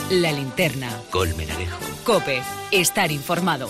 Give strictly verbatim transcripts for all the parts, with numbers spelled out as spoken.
La Linterna. Colmenarejo. COPE. Estar informado.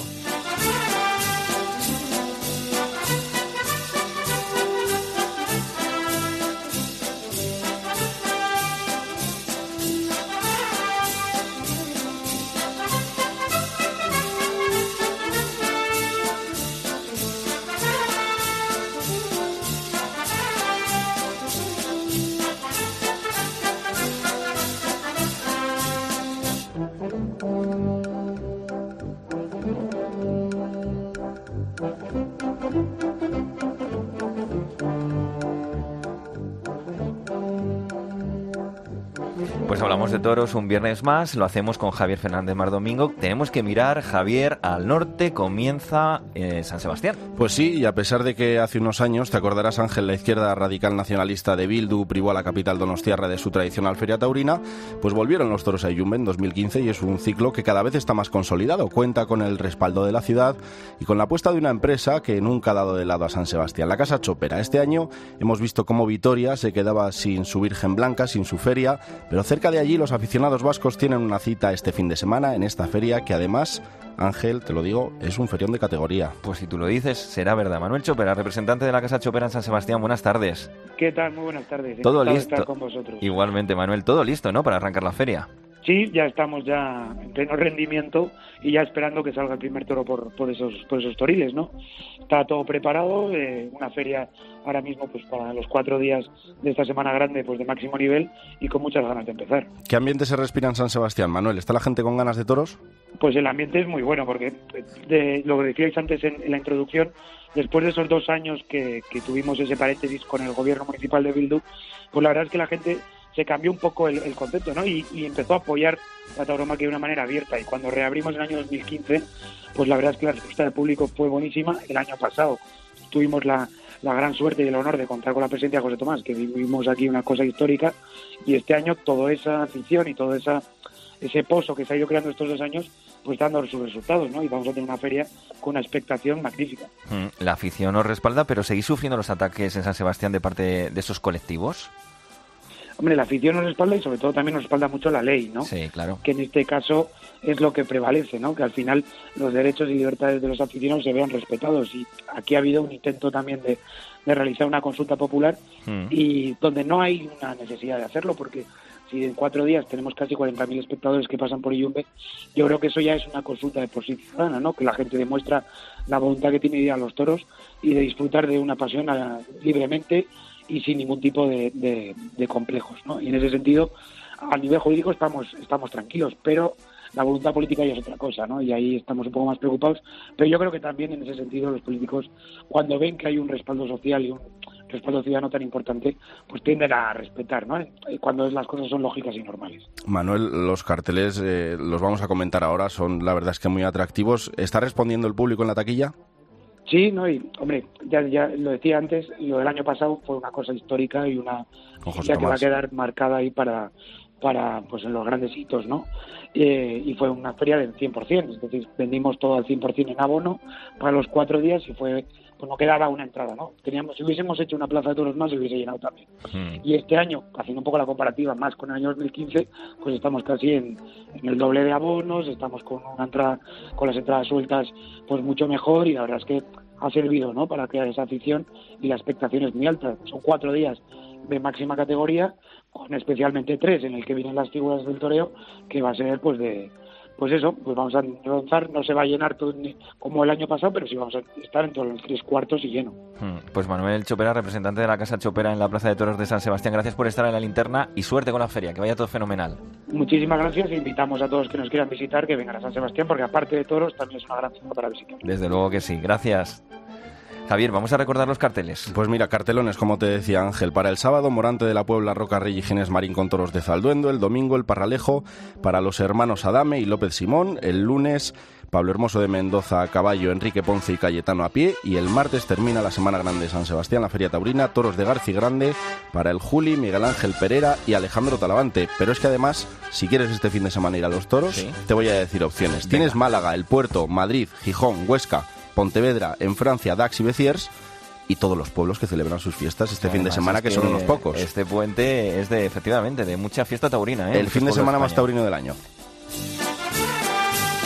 Pues hablamos de toros un viernes más, lo hacemos con Javier Fernández Mardomingo. Tenemos que mirar, Javier, al norte, comienza eh, San Sebastián. Pues sí, y a pesar de que hace unos años, te acordarás, Ángel, la izquierda radical nacionalista de Bildu privó a la capital donostiarra de su tradicional feria taurina, pues volvieron los toros a Illume en dos mil quince y es un ciclo que cada vez está más consolidado. Cuenta con el respaldo de la ciudad y con la apuesta de una empresa que nunca ha dado de lado a San Sebastián, la Casa Chopera. Este año hemos visto cómo Vitoria se quedaba sin su Virgen Blanca, sin su feria, pero cerca de allí los aficionados vascos tienen una cita este fin de semana en esta feria que además, Ángel, te lo digo, es un ferión de categoría. Pues si tú lo dices, será verdad. Manuel Chopera, representante de la Casa Chopera en San Sebastián, buenas tardes. ¿Qué tal? Muy buenas tardes. Todo Encantado listo. De estar con vosotros. Igualmente, Manuel, todo listo, ¿no?, para arrancar la feria. Sí, ya estamos ya en pleno rendimiento y ya esperando que salga el primer toro por, por esos por esos toriles, ¿no? Está todo preparado, eh, una feria ahora mismo pues para los cuatro días de esta semana grande pues de máximo nivel y con muchas ganas de empezar. ¿Qué ambiente se respira en San Sebastián, Manuel? ¿Está la gente con ganas de toros? Pues el ambiente es muy bueno porque de, lo que decíais antes en, en la introducción, después de esos dos años que, que tuvimos ese paréntesis con el gobierno municipal de Bildu, pues la verdad es que la gente se cambió un poco el, el concepto, ¿no? Y, y empezó a apoyar la tauromaquia de una manera abierta. Y cuando reabrimos en el año dos mil quince, pues la verdad es que la respuesta del público fue buenísima. El año pasado tuvimos la, la gran suerte y el honor de contar con la presencia de José Tomás, que vivimos aquí una cosa histórica. Y este año toda esa afición y todo esa, ese pozo que se ha ido creando estos dos años, pues dando sus resultados, ¿no? Y vamos a tener una feria con una expectación magnífica. La afición nos respalda, pero ¿seguís sufriendo los ataques en San Sebastián de parte de esos colectivos? Hombre, la afición nos respalda y sobre todo también nos respalda mucho la ley, ¿no? Sí, claro. Que en este caso es lo que prevalece, ¿no? Que al final los derechos y libertades de los aficionados se vean respetados. Y aquí ha habido un intento también de, de realizar una consulta popular mm. y donde no hay una necesidad de hacerlo, porque si en cuatro días tenemos casi cuarenta mil espectadores que pasan por Illume, yo creo que eso ya es una consulta de por sí ciudadana, ¿no? Que la gente demuestra la voluntad que tiene de ir a los toros y de disfrutar de una pasión a, libremente y sin ningún tipo de, de, de complejos, ¿no? Y en ese sentido, a nivel jurídico estamos estamos tranquilos, pero la voluntad política ya es otra cosa, ¿no? Y ahí estamos un poco más preocupados, pero yo creo que también en ese sentido los políticos, cuando ven que hay un respaldo social y un respaldo ciudadano tan importante, pues tienden a respetar, ¿no? Cuando las cosas son lógicas y normales. Manuel, los carteles, eh, los vamos a comentar ahora, son la verdad es que muy atractivos. ¿Está respondiendo el público en la taquilla? Sí, no, y hombre, ya, ya lo decía antes, lo del año pasado fue una cosa histórica y una ya que va a quedar marcada ahí para, para pues en los grandes hitos, ¿no? Eh, y fue una feria del cien por ciento, es decir, vendimos todo al cien por ciento en abono para los cuatro días y fue, pues no quedaba una entrada, ¿no? Teníamos, si hubiésemos hecho una plaza de toros más, se hubiese llenado también. Mm. Y este año, haciendo un poco la comparativa más con el año dos mil quince, pues estamos casi en, en el doble de abonos, estamos con una entrada, con las entradas sueltas, pues mucho mejor y la verdad es que ha servido, ¿no?, para crear esa afición y la expectación es muy alta. Son cuatro días de máxima categoría, con especialmente tres en el que vienen las figuras del toreo, que va a ser pues de pues eso, pues vamos a avanzar, no se va a llenar todo como el año pasado, pero sí vamos a estar en todos los tres cuartos y lleno. Pues Manuel Chopera, representante de la Casa Chopera en la Plaza de Toros de San Sebastián, gracias por estar en la linterna y suerte con la feria, que vaya todo fenomenal. Muchísimas gracias e invitamos a todos que nos quieran visitar que vengan a San Sebastián, porque aparte de toros también es una gran zona para visitar. Desde luego que sí, gracias. Javier, vamos a recordar los carteles. Pues mira, cartelones, como te decía Ángel. Para el sábado, Morante de la Puebla, Roca Rey y Ginés Marín con toros de Zalduendo. El domingo, el Parralejo para los hermanos Adame y López Simón. El lunes, Pablo Hermoso de Mendoza a caballo, Enrique Ponce y Cayetano a pie. Y el martes termina la Semana Grande de San Sebastián, la Feria Taurina, toros de Garci Grande para el Juli, Miguel Ángel Pereira y Alejandro Talavante. Pero es que además, si quieres este fin de semana ir a los toros, ¿sí?, te voy a decir opciones. Venga. Tienes Málaga, El Puerto, Madrid, Gijón, Huesca, Pontevedra, en Francia, Dax y Béziers, y todos los pueblos que celebran sus fiestas este Además, fin de semana, que, que son unos pocos. Este puente es de, efectivamente, de mucha fiesta taurina, ¿eh? El fin de semana más taurino del año.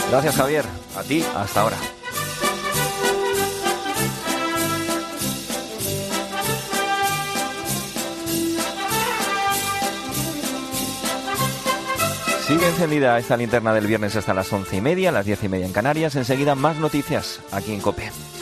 Gracias, Javier. A ti, hasta ahora. Sigue encendida esta linterna del viernes hasta las once y media, las diez y media en Canarias. Enseguida más noticias aquí en COPE.